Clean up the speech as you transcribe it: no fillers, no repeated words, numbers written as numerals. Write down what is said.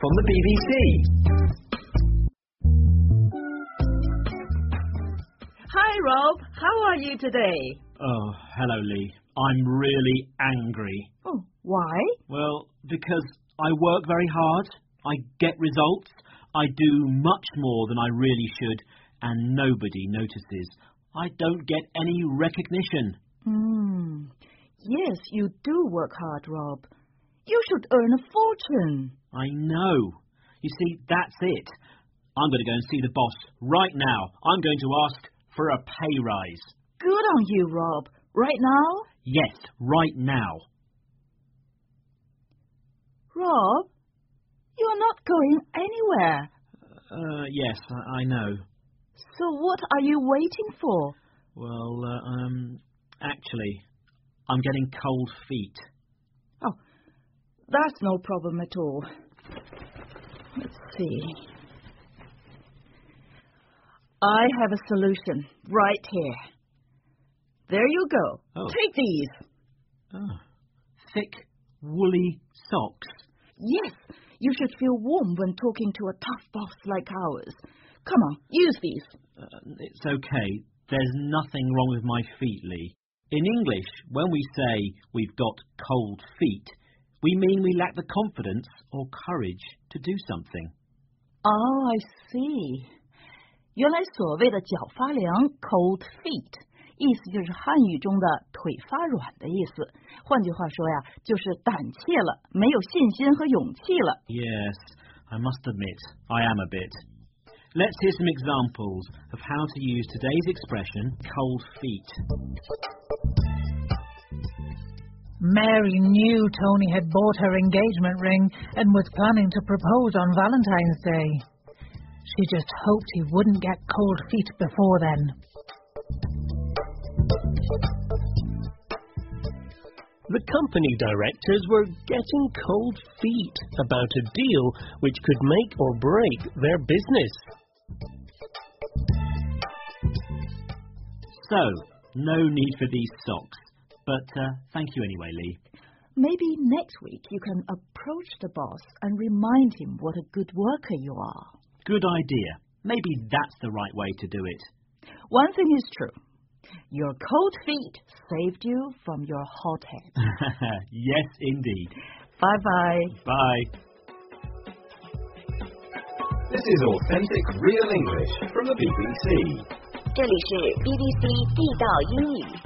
from the BBC. Hi, Rob. How are you today? Oh, hello, Lee. I'm really angry. Oh, why? Well, because I work very hard, I get results, I do much more than I really should, and nobody notices. I don't get any recognition. Yes, you do work hard, Rob. You should earn a fortune. I know. You see, that's it. I'm going to go and see the boss right now. I'm going to ask for a pay rise. Good on you, Rob. Right now? Yes, right now. Rob, you're not going anywhere. Yes, I know. So what are you waiting for? Well, actually, I'm getting cold feet. Oh, that's no problem at all. Let's see. I have a solution right here. There you go. Oh. Take these. Oh, thick, woolly socks. Yes, you should feel warm when talking to a tough boss like ours. Come on, use these. It's okay. There's nothing wrong with my feet, Lee. In English, when we say we've got cold feet, we mean we lack the confidence or courage to do something. Oh, I see. 原来所谓的脚发凉 cold feet 意思就是汉语中的腿发软的意思。换句话说呀，就是胆怯了，没有信心和勇气了。 Yes, I must admit, I am a bit. Let's hear some examples of how to use today's expression, cold feet. Mary knew Tony had bought her engagement ring and was planning to propose on Valentine's Day. She just hoped he wouldn't get cold feet before then. The company directors were getting cold feet about a deal which could make or break their business. So, no need for these socks. But thank you anyway, Lee. Maybe next week you can approach the boss and remind him what a good worker you are. Good idea. Maybe that's the right way to do it. One thing is true. Your cold feet saved you from your hot head. Yes, indeed. Bye-bye. Bye. This is authentic real English from the BBC. 这里是 BBC 地道英语。